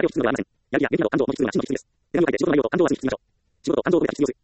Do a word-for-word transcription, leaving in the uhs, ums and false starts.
を引き継ぐのではありません。やる気や元気など感情を引き継ぐのが真の必須です。手紙を書いて仕事の内容と感情を忘れずに引き継ぎましょう。仕事と感情を分けて必要です。